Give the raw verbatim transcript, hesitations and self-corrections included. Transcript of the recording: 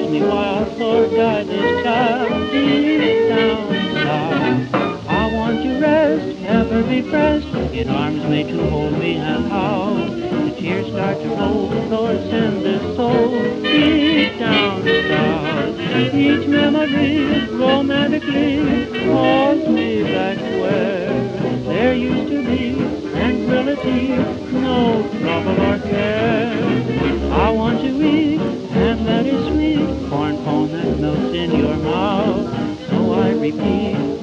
me while for God this child deep down south. I want to rest, ever be pressed in arms made to hold me, and how the tears start to roll. Lord, send this soul deep down south. Each memory romantically calls me back to where there used to be tranquility, no trouble or care. I want to eat, and that is sweet, corn pone that melts in your mouth. So I repeat,